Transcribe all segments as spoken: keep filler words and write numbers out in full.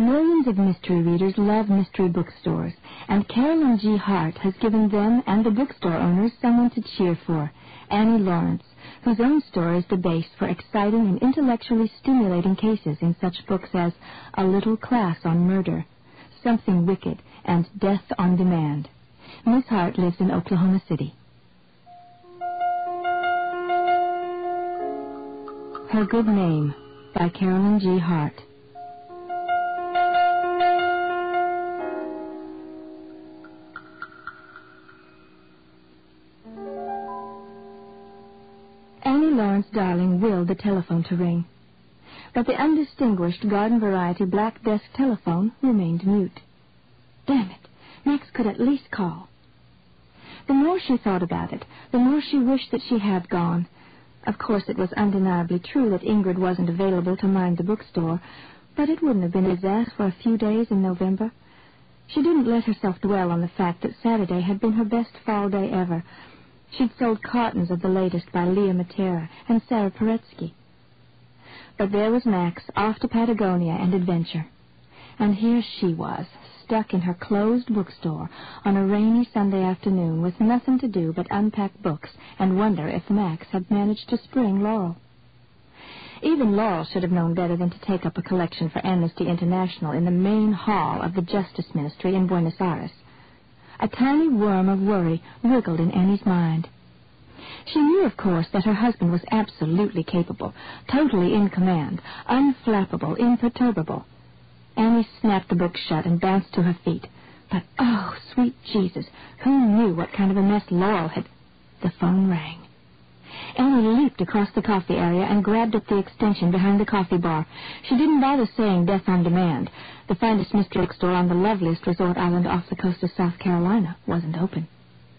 Millions of mystery readers love mystery bookstores, and Carolyn G. Hart has given them and the bookstore owners someone to cheer for, Annie Lawrence, whose own story is the base for exciting and intellectually stimulating cases in such books as A Little Class on Murder, Something Wicked, and Death on Demand. Miss Hart lives in Oklahoma City. Her Good Name by Carolyn G. Hart. Annie Lawrence Darling willed the telephone to ring, but the undistinguished garden-variety black desk telephone remained mute. Damn it, Max could at least call. The more she thought about it, the more she wished that she had gone. Of course, it was undeniably true that Ingrid wasn't available to mind the bookstore, but it wouldn't have been a disaster for a few days in November. She didn't let herself dwell on the fact that Saturday had been her best fall day ever. She'd sold cartons of the latest by Leah Matera and Sarah Paretsky. But there was Max, off to Patagonia and adventure. And here she was, stuck in her closed bookstore on a rainy Sunday afternoon with nothing to do but unpack books and wonder if Max had managed to spring Laurel. Even Laurel should have known better than to take up a collection for Amnesty International in the main hall of the Justice Ministry in Buenos Aires. A tiny worm of worry wriggled in Annie's mind. She knew, of course, that her husband was absolutely capable, totally in command, unflappable, imperturbable. Annie snapped the book shut and bounced to her feet. But, oh, sweet Jesus, who knew what kind of a mess Laurel had... The phone rang. Annie leaped across the coffee area and grabbed up the extension behind the coffee bar. She didn't bother saying Death on Demand. The finest mystery bookstore on the loveliest resort island off the coast of South Carolina wasn't open.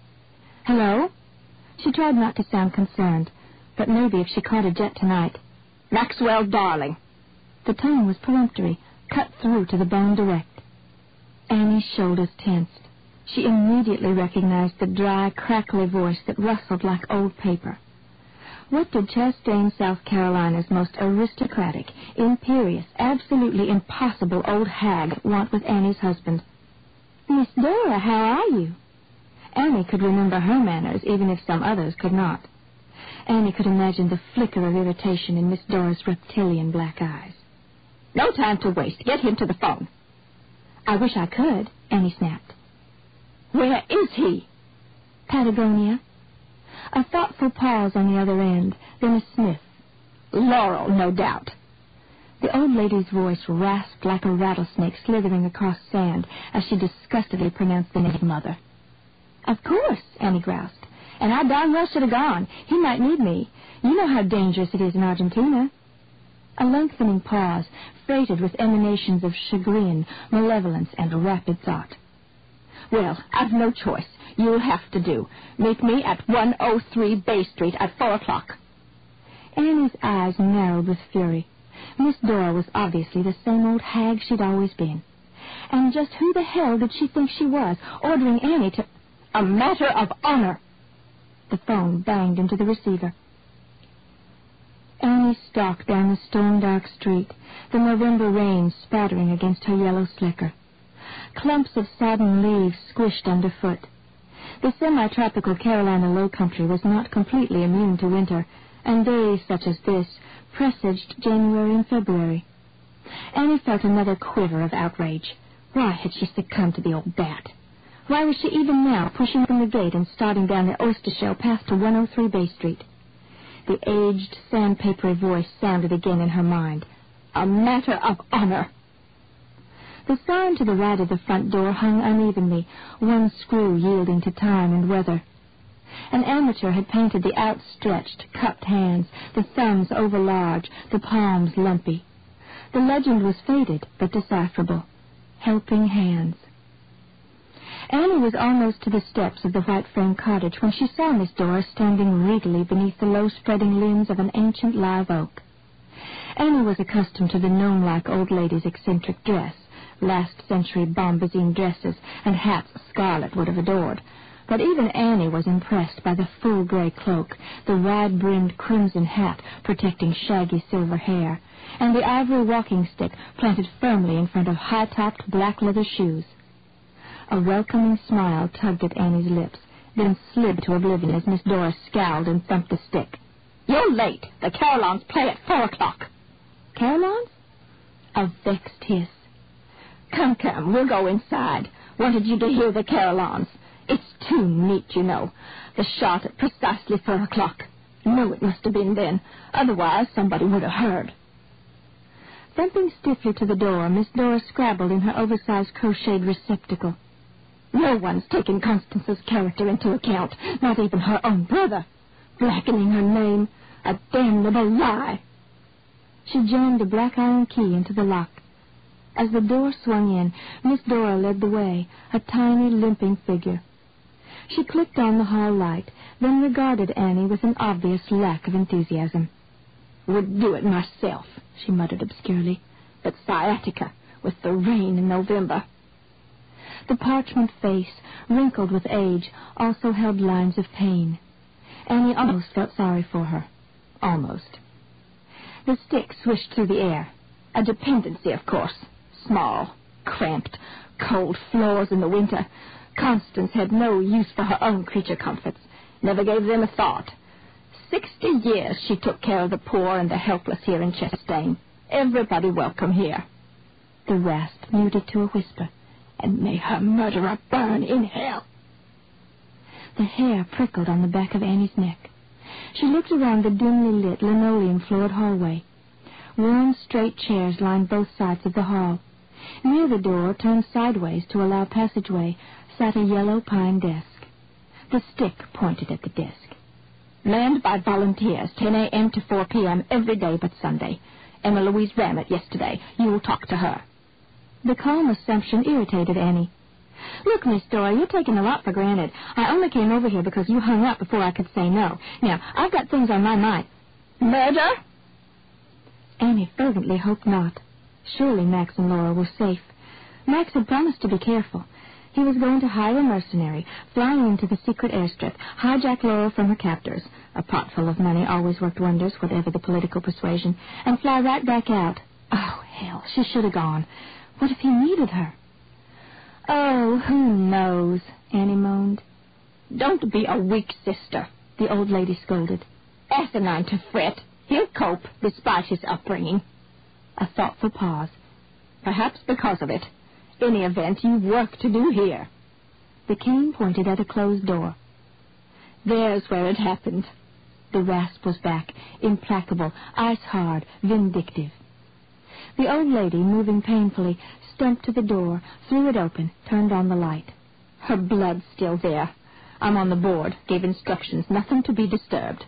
Hello? She tried not to sound concerned, but maybe if she caught a jet tonight... Maxwell, darling. The tone was peremptory, cut through to the bone direct. Annie's shoulders tensed. She immediately recognized the dry, crackly voice that rustled like old paper. What did Chastain, South Carolina's most aristocratic, imperious, absolutely impossible old hag want with Annie's husband? Miss Dora, how are you? Annie could remember her manners, even if some others could not. Annie could imagine the flicker of irritation in Miss Dora's reptilian black eyes. No time to waste. Get him to the phone. I wish I could, Annie snapped. Where is he? Patagonia. A thoughtful pause on the other end, then a sniff. Laurel, no doubt. The old lady's voice rasped like a rattlesnake slithering across sand as she disgustedly pronounced the name of Mother. Of course, Annie groused. And I darn well should have gone. He might need me. You know how dangerous it is in Argentina. A lengthening pause, freighted with emanations of chagrin, malevolence, and rapid thought. Well, I've no choice. You'll have to do. Meet me at one oh three Bay Street at four o'clock. Annie's eyes narrowed with fury. Miss Dora was obviously the same old hag she'd always been. And just who the hell did she think she was, ordering Annie to... A matter of honor! The phone banged into the receiver. Annie stalked down the storm-dark street, the November rain spattering against her yellow slicker. Clumps of sodden leaves squished underfoot. The semi-tropical Carolina low country was not completely immune to winter, and days such as this presaged January and February. Annie felt another quiver of outrage. Why had she succumbed to the old bat? Why was she even now pushing from the gate and starting down the oyster shell path to one oh three Bay Street? The aged, sandpapery voice sounded again in her mind. A matter of honor. The sign to the right of the front door hung unevenly, one screw yielding to time and weather. An amateur had painted the outstretched, cupped hands, the thumbs overlarge, the palms lumpy. The legend was faded, but decipherable. Helping hands. Annie was almost to the steps of the white-frame cottage when she saw Miss Dora standing regally beneath the low-spreading limbs of an ancient live oak. Annie was accustomed to the gnome-like old lady's eccentric dress, last-century bombazine dresses and hats Scarlet would have adored, But even Annie was impressed by the full gray cloak, the wide-brimmed crimson hat protecting shaggy silver hair, and the ivory walking stick planted firmly in front of high-topped black leather shoes. A welcoming smile tugged at Annie's lips, then slid to oblivion as Miss Dora scowled and thumped the stick. "You're late. The carillons play at four o'clock." "Carillons?" A vexed hiss. "Come, come, we'll go inside. Wanted you to hear the carillons. It's too neat, you know. The shot at precisely four o'clock. Knew it must have been then. Otherwise, somebody would have heard." Thumping stiffly to the door, Miss Dora scrabbled in her oversized crocheted receptacle. "No one's taken Constance's character into account, not even her own brother. Blackening her name, a damnable lie." She jammed a black iron key into the lock. As the door swung in, Miss Dora led the way, a tiny, limping figure. She clicked on the hall light, then regarded Annie with an obvious lack of enthusiasm. "Would do it myself," she muttered obscurely, "but sciatica, with the rain in November." The parchment face, wrinkled with age, also held lines of pain. Annie almost felt sorry for her. Almost. The stick swished through the air. A dependency, of course. Small, cramped, cold floors in the winter. Constance had no use for her own creature comforts. Never gave them a thought. Sixty years she took care of the poor and the helpless here in Chastain. Everybody welcome here. The rasp muted to a whisper. "And may her murderer burn in hell." The hair prickled on the back of Annie's neck. She looked around the dimly lit, linoleum-floored hallway. Worn, straight chairs lined both sides of the hall. Near the door, turned sideways to allow passageway, sat a yellow pine desk. The stick pointed at the desk. "Manned by volunteers, ten a.m. to four p.m. every day but Sunday. Emma Louise Ramett yesterday. You'll talk to her." The calm assumption irritated Annie. "Look, Miss Dora, you're taking a lot for granted. I only came over here because you hung up before I could say no. Now, I've got things on my mind." "Murder?" Annie fervently hoped not. Surely Max and Laura were safe. Max had promised to be careful. He was going to hire a mercenary, fly into the secret airstrip, hijack Laura from her captors. A pot full of money always worked wonders, whatever the political persuasion, and fly right back out. Oh, hell, she should have gone. What if he needed her? "Oh, who knows?" Annie moaned. "Don't be a weak sister," the old lady scolded. "Asinine to fret. He'll cope, despite his upbringing." A thoughtful pause. "Perhaps because of it. Any event, you've work to do here." The cane pointed at a closed door. "There's where it happened." The rasp was back, implacable, ice-hard, vindictive. The old lady, moving painfully, stumped to the door, threw it open, turned on the light. "Her blood's still there. I'm on the board, gave instructions, nothing to be disturbed."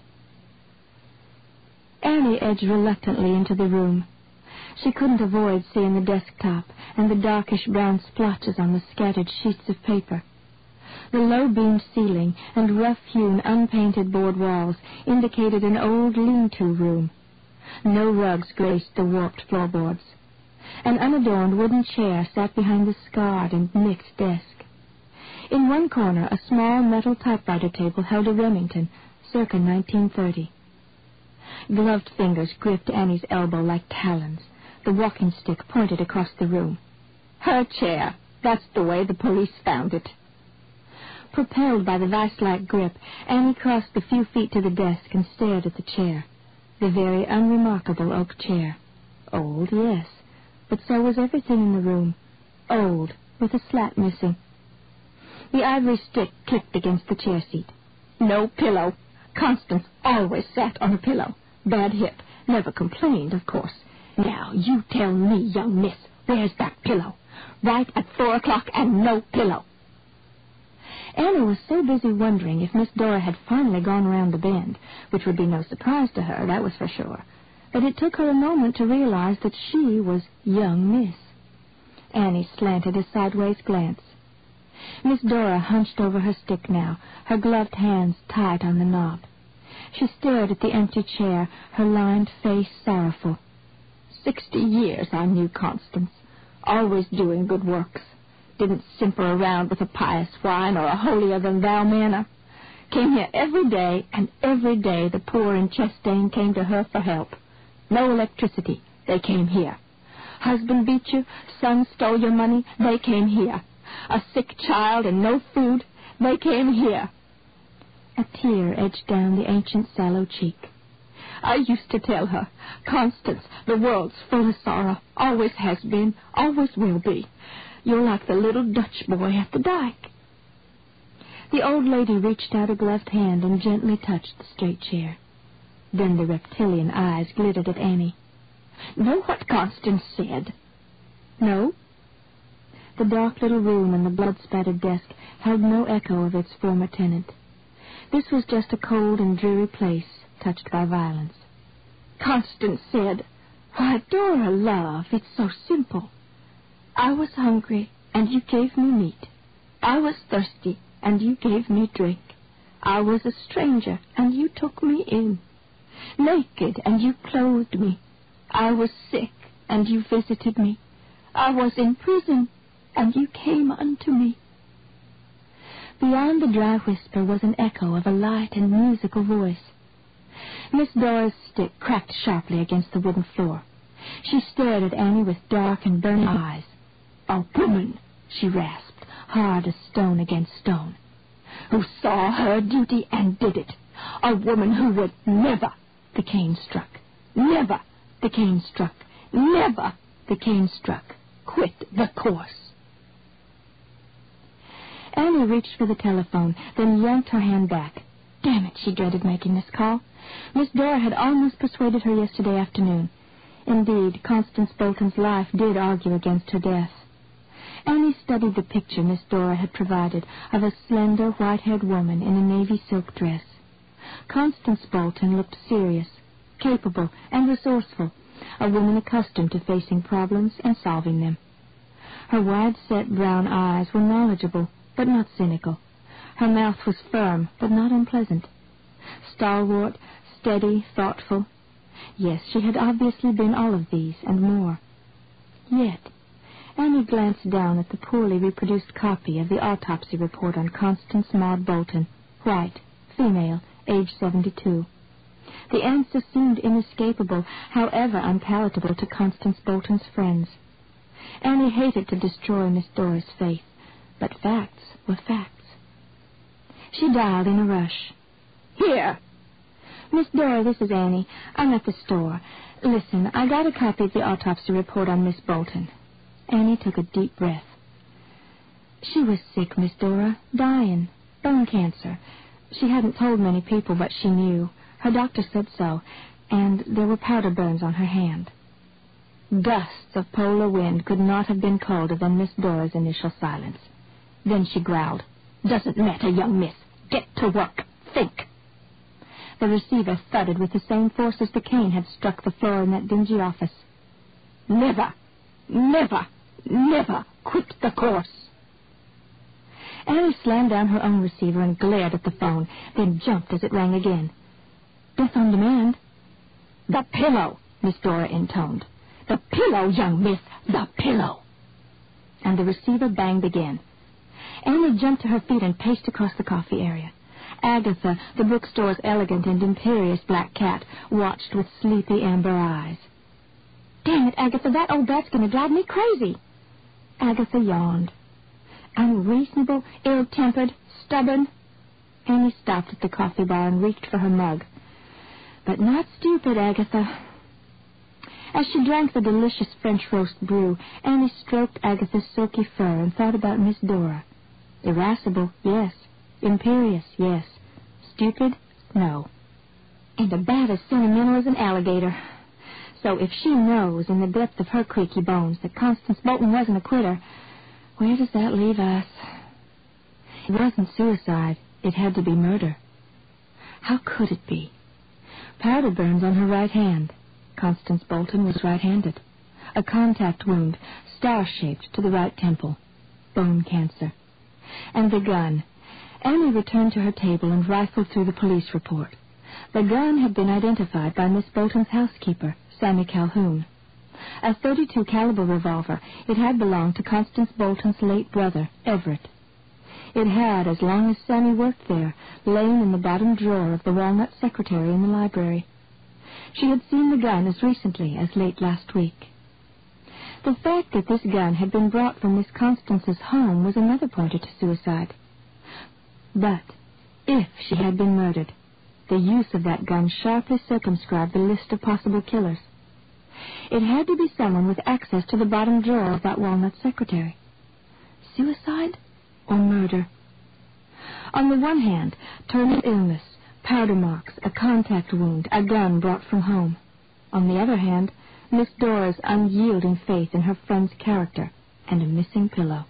Annie edged reluctantly into the room. She couldn't avoid seeing the desktop and the darkish brown splotches on the scattered sheets of paper. The low-beamed ceiling and rough-hewn, unpainted board walls indicated an old lean-to room. No rugs graced the warped floorboards. An unadorned wooden chair sat behind the scarred and nicked desk. In one corner, a small metal typewriter table held a Remington, circa nineteen thirty. Gloved fingers gripped Annie's elbow like talons. The walking stick pointed across the room. "Her chair. That's the way the police found it." Propelled by the vice-like grip, Annie crossed the few feet to the desk and stared at the chair. The very unremarkable oak chair. Old, yes, but so was everything in the room. Old, with a slat missing. The ivory stick clicked against the chair seat. "No pillow. Constance always sat on a pillow. Bad hip. Never complained, of course. Now, you tell me, young miss, where's that pillow? Right at four o'clock and no pillow." Annie was so busy wondering if Miss Dora had finally gone around the bend, which would be no surprise to her, that was for sure, that it took her a moment to realize that she was young miss. Annie slanted a sideways glance. Miss Dora hunched over her stick now, her gloved hands tight on the knob. She stared at the empty chair, her lined face sorrowful. Sixty years I knew Constance, always doing good works. didn't simper around with a pious whine or a holier-than-thou manner. Came here every day, and every day the poor in Chastain came to her for help. No electricity, they came here. Husband beat you, son stole your money, they came here. A sick child and no food, they came here. A tear edged down the ancient sallow cheek. I used to tell her, Constance, the world's full of sorrow, always has been, always will be. You're like the little Dutch boy at the dike. The old lady reached out a gloved hand and gently touched the straight chair. Then the reptilian eyes glittered at Annie. Know what Constance said? No. The dark little room and the blood-spattered desk held no echo of its former tenant. This was just a cold and dreary place, touched by violence. Constance said, Why, Dora, love, it's so simple. I was hungry, and you gave me meat. I was thirsty, and you gave me drink. I was a stranger, and you took me in. Naked, and you clothed me. I was sick, and you visited me. I was in prison, and you came unto me. Beyond the dry whisper was an echo of a light and musical voice. Miss Dora's stick cracked sharply against the wooden floor. She stared at Annie with dark and burning eyes. A woman, she rasped, hard as stone against stone, who saw her duty and did it. A woman who would never, the cane struck, never, the cane struck, never, the cane struck, quit the course. Annie reached for the telephone, then yanked her hand back. Damn it, she dreaded making this call. Miss Dora had almost persuaded her yesterday afternoon. Indeed, Constance Bolton's life did argue against her death. Annie studied the picture Miss Dora had provided of a slender, white-haired woman in a navy silk dress. Constance Bolton looked serious, capable, and resourceful, a woman accustomed to facing problems and solving them. Her wide-set brown eyes were knowledgeable, but not cynical. Her mouth was firm, but not unpleasant. Stalwart, steady, thoughtful. Yes, she had obviously been all of these, and more. Yet, Annie glanced down at the poorly reproduced copy of the autopsy report on Constance Maud Bolton, white, female, age seventy-two. The answer seemed inescapable, however unpalatable to Constance Bolton's friends. Annie hated to destroy Miss Dora's faith, but facts were facts. She dialed in a rush. Here! Miss Dora, this is Annie. I'm at the store. Listen, I got a copy of the autopsy report on Miss Bolton. Annie took a deep breath. She was sick, Miss Dora. Dying. Bone cancer. She hadn't told many people, but she knew. Her doctor said so, and there were powder burns on her hand. Gusts of polar wind could not have been colder than Miss Dora's initial silence. Then she growled, Doesn't matter, young miss. Get to work. Think. The receiver thudded with the same force as the cane had struck the floor in that dingy office. Never, never, never quit the course. Annie slammed down her own receiver and glared at the phone, then jumped as it rang again. Death on demand. The pillow, Miss Dora intoned. The pillow, young miss, the pillow. And the receiver banged again. Annie jumped to her feet and paced across the coffee area. Agatha, the bookstore's elegant and imperious black cat, watched with sleepy amber eyes. Damn it, Agatha, that old bat's going to drive me crazy. Agatha yawned. Unreasonable, ill-tempered, stubborn. Annie stopped at the coffee bar and reached for her mug. But not stupid, Agatha. As she drank the delicious French roast brew, Annie stroked Agatha's silky fur and thought about Miss Dora. Irascible, yes. Imperious, yes. Stupid, no. And about as sentimental as an alligator. So if she knows in the depth of her creaky bones that Constance Bolton wasn't a quitter, where does that leave us? It wasn't suicide. It had to be murder. How could it be? Powder burns on her right hand. Constance Bolton was right-handed. A contact wound, star-shaped to the right temple. Bone cancer. And the gun. Annie returned to her table and rifled through the police report. The gun had been identified by Miss Bolton's housekeeper, Sammy Calhoun. A thirty-two caliber revolver. It had belonged to Constance Bolton's late brother, Everett. It had, as long as Sammy worked there, lain in the bottom drawer of the walnut secretary in the library. She had seen the gun as recently as late last week. The fact that this gun had been brought from Miss Constance's home was another pointer to suicide. But if she had been murdered, the use of that gun sharply circumscribed the list of possible killers. It had to be someone with access to the bottom drawer of that walnut secretary. Suicide or murder? On the one hand, terminal illness, powder marks, a contact wound, a gun brought from home. On the other hand, Miss Dora's unyielding faith in her friend's character and a missing pillow.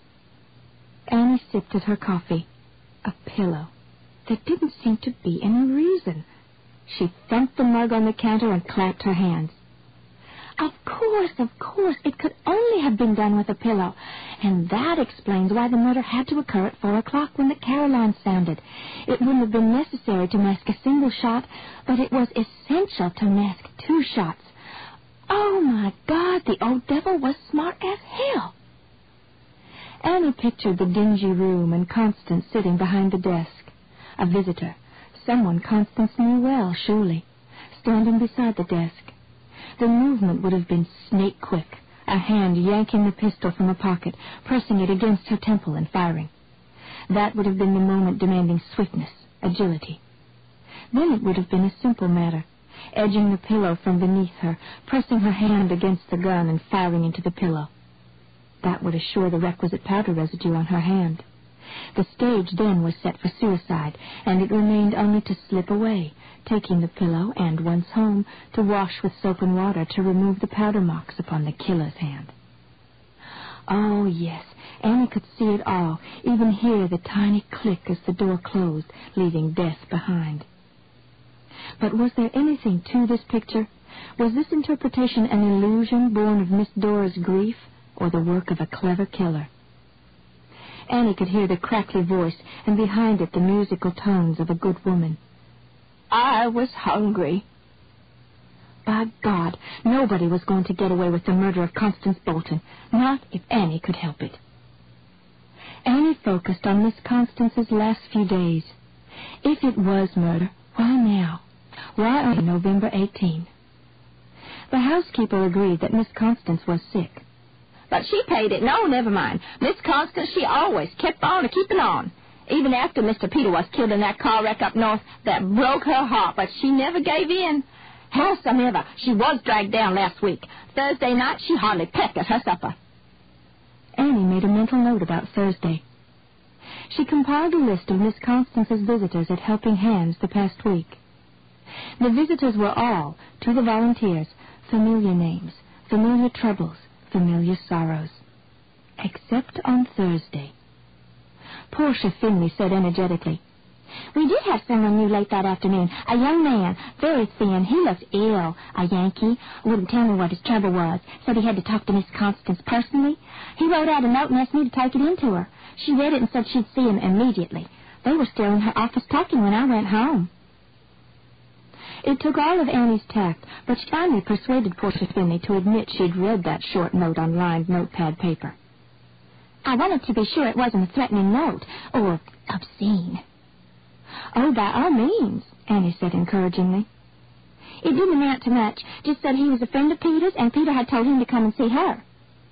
Annie sipped at her coffee. A pillow. There didn't seem to be any reason. She thumped the mug on the counter and clapped her hands. Of course, of course, it could only have been done with a pillow. And that explains why the murder had to occur at four o'clock when the carillon sounded. It wouldn't have been necessary to mask a single shot, but it was essential to mask two shots. Oh, my God, the old devil was smart as hell. Annie pictured the dingy room and Constance sitting behind the desk. A visitor, someone Constance knew well, surely, standing beside the desk. The movement would have been snake-quick, a hand yanking the pistol from a pocket, pressing it against her temple and firing. That would have been the moment demanding swiftness, agility. Then it would have been a simple matter, edging the pillow from beneath her, pressing her hand against the gun and firing into the pillow. That would assure the requisite powder residue on her hand. The stage then was set for suicide, and it remained only to slip away, taking the pillow and, once home, to wash with soap and water to remove the powder marks upon the killer's hand. Oh, yes, Annie could see it all, even hear the tiny click as the door closed, leaving death behind. But was there anything to this picture? Was this interpretation an illusion born of Miss Dora's grief, or the work of a clever killer? Annie could hear the crackly voice, and behind it the musical tones of a good woman. I was hungry. By God, nobody was going to get away with the murder of Constance Bolton, not if Annie could help it. Annie focused on Miss Constance's last few days. If it was murder, why now? Why on November eighteenth? The housekeeper agreed that Miss Constance was sick. But she paid it. No, never mind. Miss Constance, she always kept on a-keeping on. Even after Mister Peter was killed in that car wreck up north, that broke her heart, but she never gave in. Howsomever, she was dragged down last week. Thursday night, she hardly pecked at her supper. Annie made a mental note about Thursday. She compiled a list of Miss Constance's visitors at Helping Hands the past week. The visitors were all, to the volunteers, familiar names, familiar troubles, familiar sorrows. Except on Thursday. Portia Finley said energetically, We did have someone new late that afternoon, a young man, very thin. He looked ill, a Yankee. Wouldn't tell me what his trouble was. Said he had to talk to Miss Constance personally. He wrote out a note and asked me to take it in to her. She read it and said she'd see him immediately. They were still in her office talking when I went home. It took all of Annie's tact, but she finally persuaded Portia Finley to admit she'd read that short note on lined notepad paper. I wanted to be sure it wasn't a threatening note, or obscene. Oh, by all means, Annie said encouragingly. It didn't amount to much, just said he was a friend of Peter's, and Peter had told him to come and see her.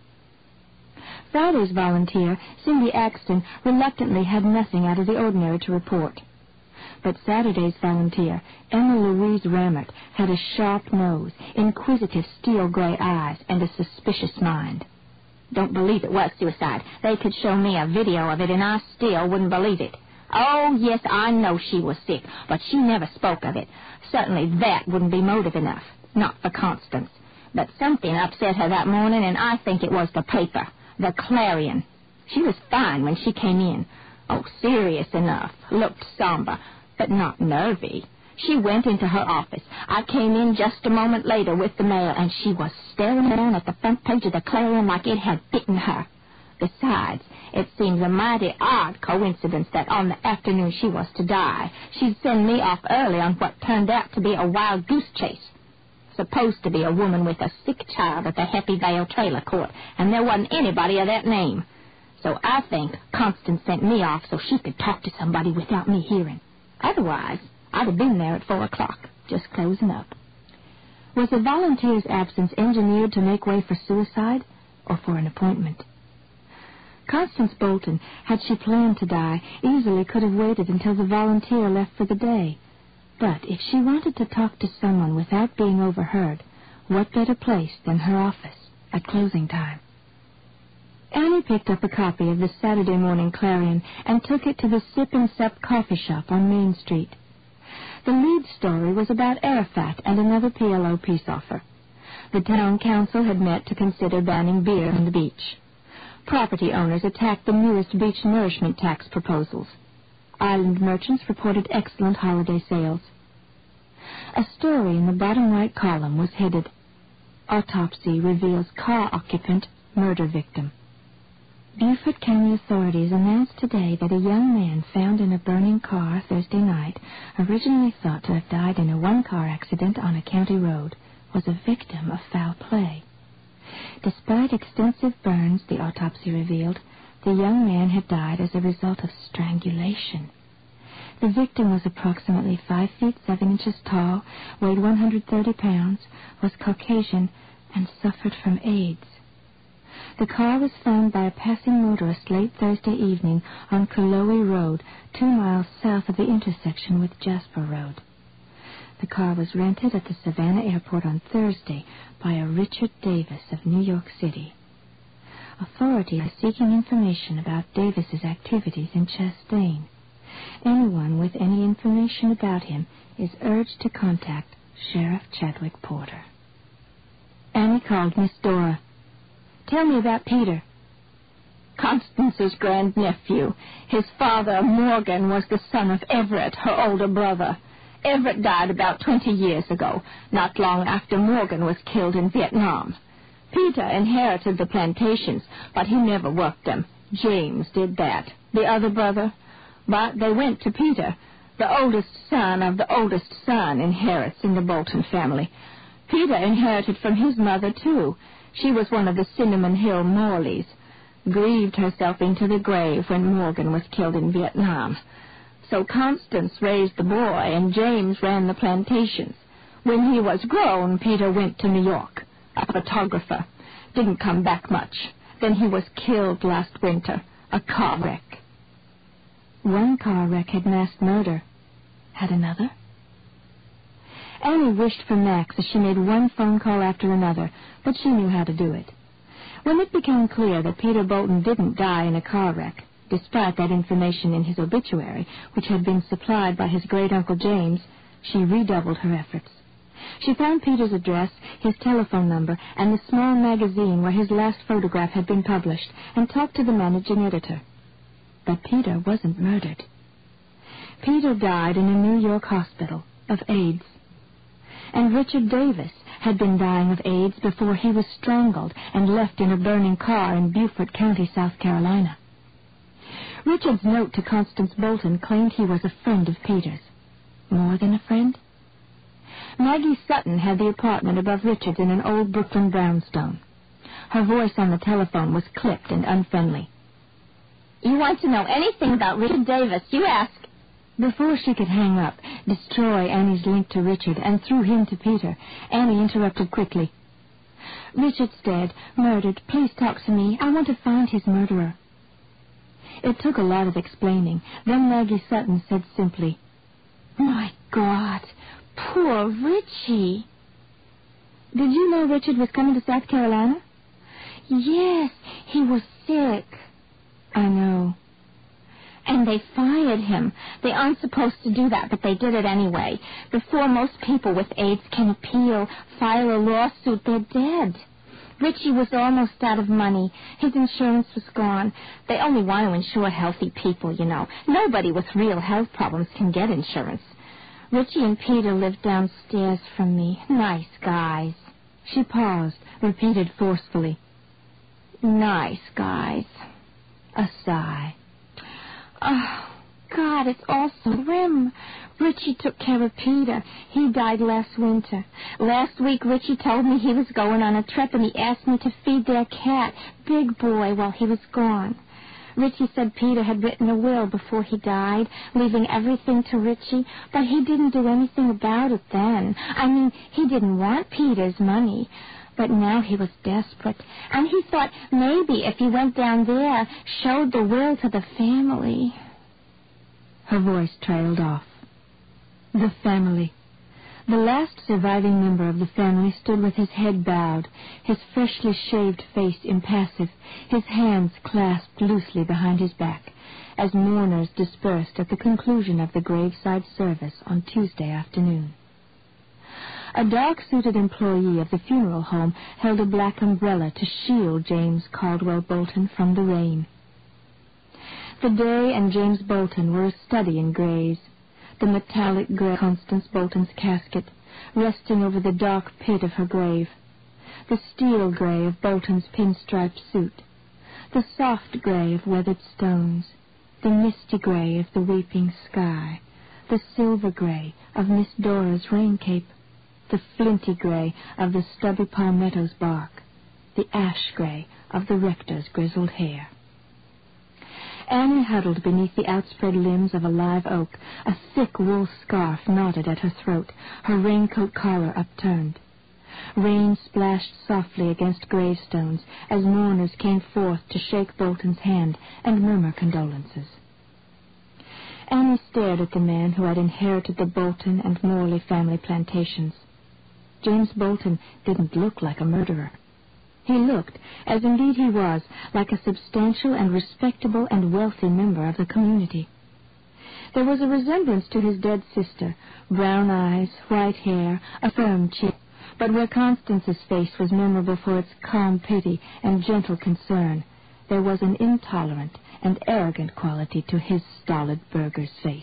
Friday's volunteer, Cindy Axton, reluctantly had nothing out of the ordinary to report. But Saturday's volunteer, Emma Louise Rammert, had a sharp nose, inquisitive steel-gray eyes, and a suspicious mind. Don't believe it was suicide. They could show me a video of it, and I still wouldn't believe it. Oh, yes, I know she was sick, but she never spoke of it. Certainly that wouldn't be motive enough, not for Constance. But something upset her that morning, and I think it was the paper, the Clarion. She was fine when she came in. Oh, serious enough, looked somber, but not nervy. She went into her office. I came in just a moment later with the mail, and she was staring down at the front page of the Clarion like it had bitten her. Besides, it seems a mighty odd coincidence that on the afternoon she was to die, she'd send me off early on what turned out to be a wild goose chase. supposed to be a woman with a sick child at the Happy Vale trailer court, and there wasn't anybody of that name. So I think Constance sent me off so she could talk to somebody without me hearing. Otherwise, I'd have been there at four o'clock, just closing up. Was the volunteer's absence engineered to make way for suicide or for an appointment? Constance Bolton, had she planned to die, easily could have waited until the volunteer left for the day. But if she wanted to talk to someone without being overheard, what better place than her office at closing time? Annie picked up a copy of the Saturday Morning Clarion and took it to the Sip and Sup coffee shop on Main Street. The lead story was about Arafat and another P L O peace offer. The town council had met to consider banning beer on the beach. Property owners attacked the newest beach nourishment tax proposals. Island merchants reported excellent holiday sales. A story in the bottom right column was headed, Autopsy Reveals Car Occupant Murder Victim. Beaufort County authorities announced today that a young man found in a burning car Thursday night, originally thought to have died in a one-car accident on a county road, was a victim of foul play. Despite extensive burns, the autopsy revealed, the young man had died as a result of strangulation. The victim was approximately five feet seven inches tall, weighed one hundred thirty pounds, was Caucasian, and suffered from AIDS. The car was found by a passing motorist late Thursday evening on Kaloe Road, two miles south of the intersection with Jasper Road. The car was rented at the Savannah Airport on Thursday by a Richard Davis of New York City. Authorities are seeking information about Davis's activities in Chastain. Anyone with any information about him is urged to contact Sheriff Chadwick Porter. Annie called Miss Dora. Tell me about Peter. Constance's grandnephew. His father, Morgan, was the son of Everett, her older brother. Everett died about twenty years ago, not long after Morgan was killed in Vietnam. Peter inherited the plantations, but he never worked them. James did that. The other brother? But they went to Peter. The oldest son of the oldest son inherits in the Bolton family. Peter inherited from his mother, too. She was one of the Cinnamon Hill Morleys. Grieved herself into the grave when Morgan was killed in Vietnam. So Constance raised the boy, and James ran the plantations. When he was grown, Peter went to New York. A photographer. Didn't come back much. Then he was killed last winter. A car wreck. One car wreck had masked murder. Had another? Annie wished for Max as she made one phone call after another, but she knew how to do it. When it became clear that Peter Bolton didn't die in a car wreck, despite that information in his obituary, which had been supplied by his great-uncle James, she redoubled her efforts. She found Peter's address, his telephone number, and the small magazine where his last photograph had been published, and talked to the managing editor. But Peter wasn't murdered. Peter died in a New York hospital of AIDS. And Richard Davis had been dying of AIDS before he was strangled and left in a burning car in Beaufort County, South Carolina. Richard's note to Constance Bolton claimed he was a friend of Peter's. More than a friend? Maggie Sutton had the apartment above Richard's in an old Brooklyn brownstone. Her voice on the telephone was clipped and unfriendly. You want to know anything about Richard Davis, you ask. Before she could hang up, destroy Annie's link to Richard, and through him to Peter, Annie interrupted quickly. Richard's dead, murdered. Please talk to me. I want to find his murderer. It took a lot of explaining. Then Maggie Sutton said simply, My God, poor Richie. Did you know Richard was coming to South Carolina? Yes, he was sick. I know. And they fired him. They aren't supposed to do that, but they did it anyway. Before most people with AIDS can appeal, file a lawsuit, they're dead. Richie was almost out of money. His insurance was gone. They only want to insure healthy people, you know. Nobody with real health problems can get insurance. Richie and Peter lived downstairs from me. Nice guys. She paused, repeated forcefully. Nice guys. A sigh. Oh, God, it's all so grim. Richie took care of Peter. He died last winter. Last week, Richie told me he was going on a trip, and he asked me to feed their cat, Big Boy, while he was gone. Richie said Peter had written a will before he died, leaving everything to Richie, but he didn't do anything about it then. I mean, he didn't want Peter's money. But now he was desperate, and he thought maybe if he went down there, showed the will to the family. Her voice trailed off. The family. The last surviving member of the family stood with his head bowed, his freshly shaved face impassive, his hands clasped loosely behind his back, as mourners dispersed at the conclusion of the graveside service on Tuesday afternoon. A dark-suited employee of the funeral home held a black umbrella to shield James Caldwell Bolton from the rain. The day and James Bolton were a study in grays. The metallic gray of Constance Bolton's casket, resting over the dark pit of her grave. The steel gray of Bolton's pinstriped suit. The soft gray of weathered stones. The misty gray of the weeping sky. The silver gray of Miss Dora's rain cape. The flinty gray of the stubby palmetto's bark. The ash gray of the rector's grizzled hair. Annie huddled beneath the outspread limbs of a live oak, a thick wool scarf knotted at her throat, her raincoat collar upturned. Rain splashed softly against gravestones as mourners came forth to shake Bolton's hand and murmur condolences. Annie stared at the man who had inherited the Bolton and Morley family plantations. James Bolton didn't look like a murderer. He looked, as indeed he was, like a substantial and respectable and wealthy member of the community. There was a resemblance to his dead sister, brown eyes, white hair, a firm chin, but where Constance's face was memorable for its calm pity and gentle concern, there was an intolerant and arrogant quality to his stolid burgher's face.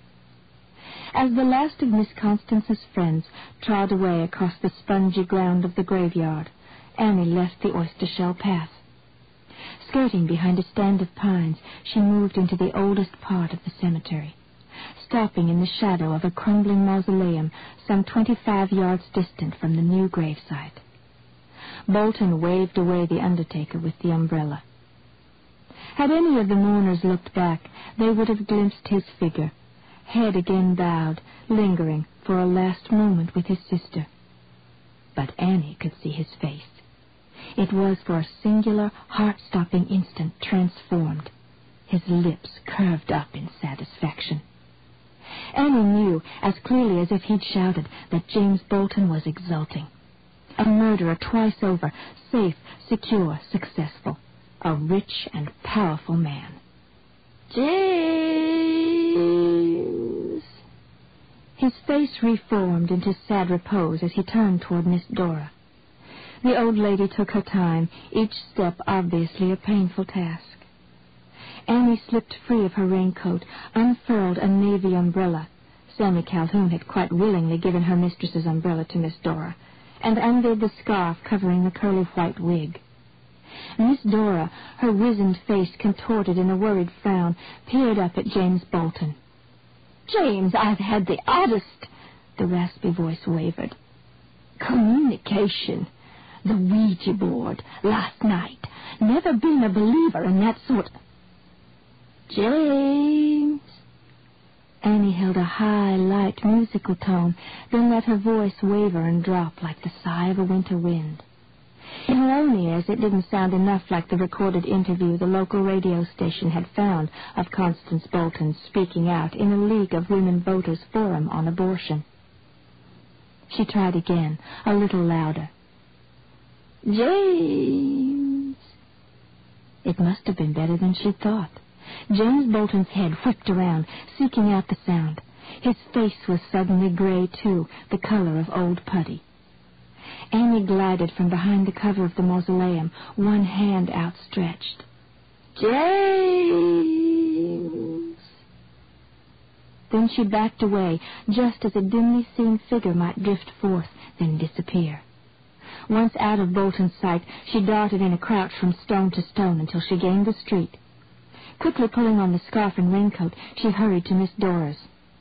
As the last of Miss Constance's friends trod away across the spongy ground of the graveyard, Annie left the oyster-shell path. Skirting behind a stand of pines, she moved into the oldest part of the cemetery, stopping in the shadow of a crumbling mausoleum some twenty-five yards distant from the new gravesite. Bolton waved away the undertaker with the umbrella. Had any of the mourners looked back, they would have glimpsed his figure, head again bowed, lingering for a last moment with his sister. But Annie could see his face. It was for a singular, heart-stopping instant transformed. His lips curved up in satisfaction. Annie knew, as clearly as if he'd shouted, that James Bolton was exulting. A murderer twice over, safe, secure, successful. A rich and powerful man. James! His face reformed into sad repose as he turned toward Miss Dora. The old lady took her time, each step obviously a painful task. Annie slipped free of her raincoat, unfurled a navy umbrella. Sammy Calhoun had quite willingly given her mistress's umbrella to Miss Dora, and undid the scarf covering the curly white wig. Miss Dora, her wizened face contorted in a worried frown, peered up at James Bolton. "James, I've had the oddest," the raspy voice wavered. "Communication. The Ouija board, last night. Never been a believer in that sort of..." "James." Annie held a high, light, musical tone, then let her voice waver and drop like the sigh of a winter wind. It were only as it didn't sound enough like the recorded interview the local radio station had found of Constance Bolton speaking out in a League of Women Voters forum on abortion. She tried again, a little louder. "James." It must have been better than she'd thought. James Bolton's head whipped around, seeking out the sound. His face was suddenly gray, too, the color of old putty. Annie glided from behind the cover of the mausoleum, one hand outstretched. "James!" Then she backed away, just as a dimly seen figure might drift forth, then disappear. Once out of Bolton's sight, she darted in a crouch from stone to stone until she gained the street. Quickly pulling on the scarf and raincoat, she hurried to Miss Dora's.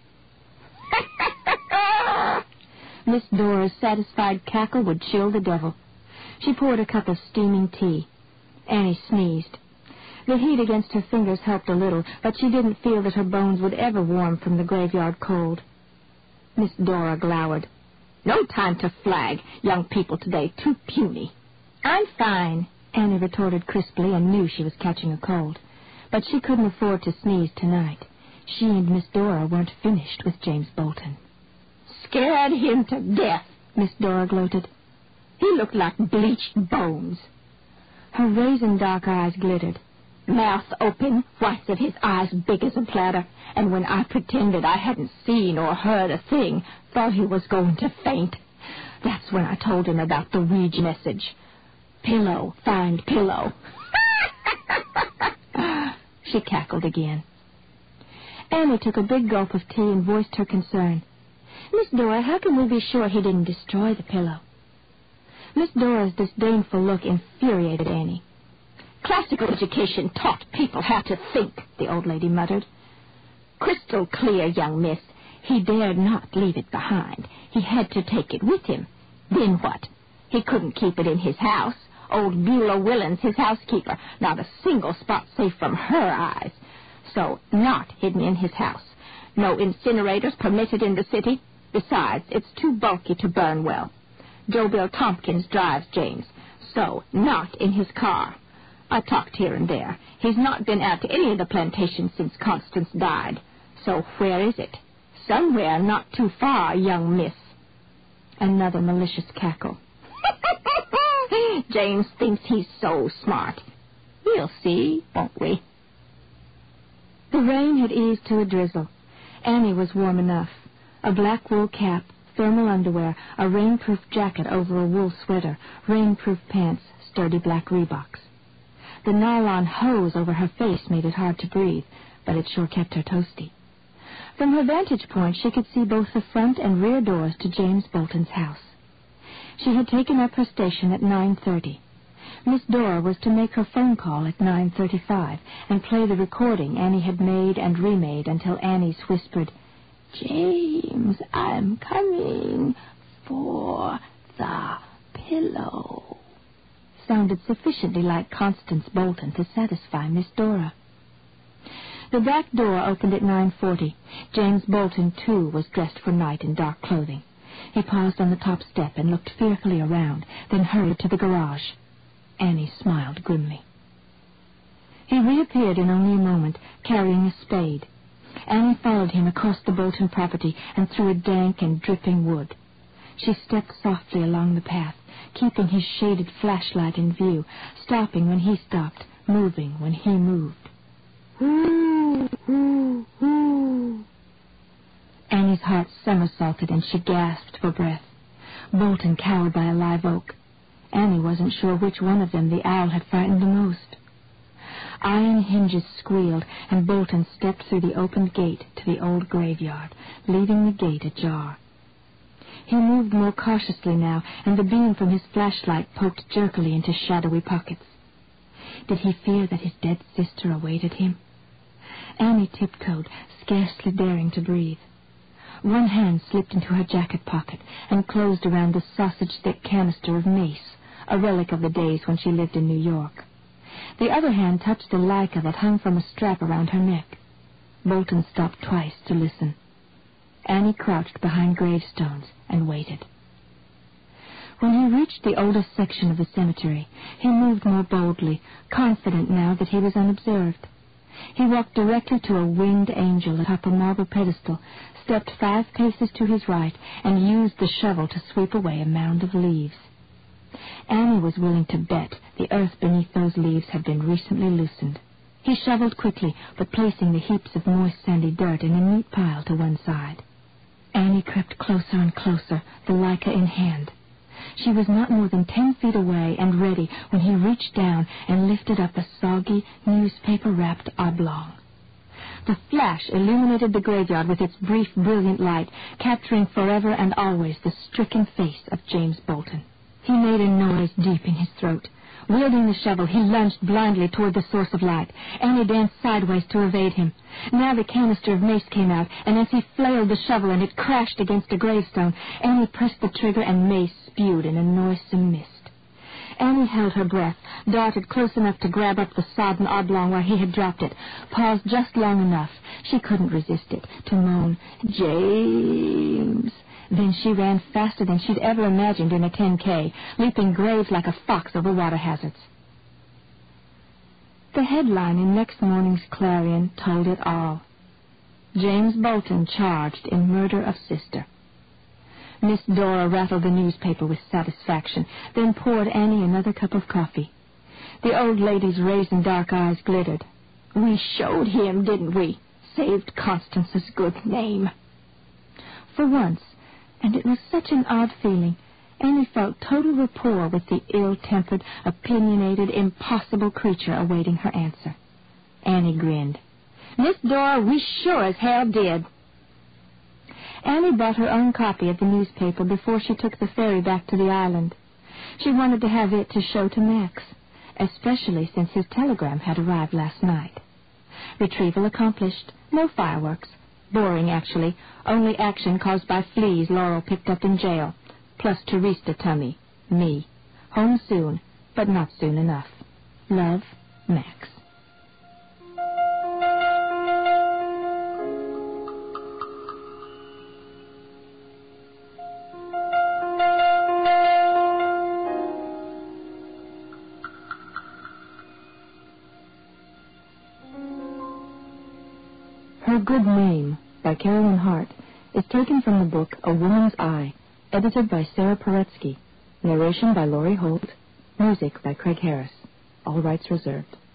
Miss Dora's satisfied cackle would chill the devil. She poured a cup of steaming tea. Annie sneezed. The heat against her fingers helped a little, but she didn't feel that her bones would ever warm from the graveyard cold. Miss Dora glowered. "No time to flag. Young people today too puny." "I'm fine," Annie retorted crisply and knew she was catching a cold. But she couldn't afford to sneeze tonight. She and Miss Dora weren't finished with James Bolton. "Scared him to death," Miss Dora gloated. "He looked like bleached bones." Her raisin-dark eyes glittered. Mouth open, whites of his eyes big as a platter, and when I pretended I hadn't seen or heard a thing, thought he was going to faint. That's when I told him about the Ouija message. "Pillow, find pillow." She cackled again. Annie took a big gulp of tea and voiced her concern. "Miss Dora, how can we be sure he didn't destroy the pillow?" Miss Dora's disdainful look infuriated Annie. "Classical education taught people how to think," the old lady muttered. "Crystal clear, young miss. He dared not leave it behind. He had to take it with him. Then what? He couldn't keep it in his house. Old Beulah Willens, his housekeeper, not a single spot safe from her eyes. So, not hidden in his house. No incinerators permitted in the city. Besides, it's too bulky to burn well. Joe Bill Tompkins drives James, so not in his car. I talked here and there. He's not been out to any of the plantations since Constance died. So where is it? Somewhere not too far, young miss." Another malicious cackle. "James thinks he's so smart. We'll see, won't we?" The rain had eased to a drizzle. Annie was warm enough. A black wool cap, thermal underwear, a rainproof jacket over a wool sweater, rainproof pants, sturdy black Reeboks. The nylon hose over her face made it hard to breathe, but it sure kept her toasty. From her vantage point, she could see both the front and rear doors to James Bolton's house. She had taken up her station at nine thirty. Miss Dora was to make her phone call at nine thirty-five and play the recording Annie had made and remade until Annie's whispered, "James, I'm coming for the pillow," sounded sufficiently like Constance Bolton to satisfy Miss Dora. The back door opened at nine forty. James Bolton, too, was dressed for night in dark clothing. He paused on the top step and looked fearfully around, then hurried to the garage. Annie smiled grimly. He reappeared in only a moment, carrying a spade. Annie followed him across the Bolton property and through a dank and dripping wood. She stepped softly along the path, keeping his shaded flashlight in view, stopping when he stopped, moving when he moved. Ooh, ooh, ooh. Annie's heart somersaulted and she gasped for breath. Bolton cowered by a live oak. Annie wasn't sure which one of them the owl had frightened the most. Iron hinges squealed, and Bolton stepped through the opened gate to the old graveyard, leaving the gate ajar. He moved more cautiously now, and the beam from his flashlight poked jerkily into shadowy pockets. Did he fear that his dead sister awaited him? Annie tiptoed, scarcely daring to breathe. One hand slipped into her jacket pocket and closed around the sausage-thick canister of mace, a relic of the days when she lived in New York. The other hand touched the Leica that hung from a strap around her neck. Bolton stopped twice to listen. Annie crouched behind gravestones and waited. When he reached the oldest section of the cemetery, he moved more boldly, confident now that he was unobserved. He walked directly to a winged angel atop a marble pedestal, stepped five paces to his right, and used the shovel to sweep away a mound of leaves. Annie was willing to bet the earth beneath those leaves had been recently loosened. He shoveled quickly, but placing the heaps of moist sandy dirt in a neat pile to one side. Annie crept closer and closer, the Leica in hand. She was not more than ten feet away and ready when he reached down and lifted up a soggy, newspaper-wrapped oblong. The flash illuminated the graveyard with its brief, brilliant light, capturing forever and always the stricken face of James Bolton. He made a noise deep in his throat. Wielding the shovel, he lunged blindly toward the source of light. Annie danced sideways to evade him. Now the canister of mace came out, and as he flailed the shovel and it crashed against a gravestone, Annie pressed the trigger and mace spewed in a noisome mist. Annie held her breath, darted close enough to grab up the sodden oblong where he had dropped it, paused just long enough, she couldn't resist it, to moan, "James." Then she ran faster than she'd ever imagined in a ten K, leaping graves like a fox over water hazards. The headline in next morning's Clarion told it all. James Bolton charged in murder of sister. Miss Dora rattled the newspaper with satisfaction, then poured Annie another cup of coffee. The old lady's raisin dark eyes glittered. "We showed him, didn't we? Saved Constance's good name." For once, and it was such an odd feeling, Annie felt total rapport with the ill-tempered, opinionated, impossible creature awaiting her answer. Annie grinned. "Miss Dora, we sure as hell did." Annie bought her own copy of the newspaper before she took the ferry back to the island. She wanted to have it to show to Max, especially since his telegram had arrived last night. Retrieval accomplished. No fireworks. Boring, actually. Only action caused by fleas Laurel picked up in jail. Plus Teresa tummy. Me. Home soon, but not soon enough. Love, Max. Her Good Name, by Carolyn Hart, is taken from the book A Woman's Eye, edited by Sarah Paretsky, narration by Laurie Holt, music by Craig Harris, all rights reserved.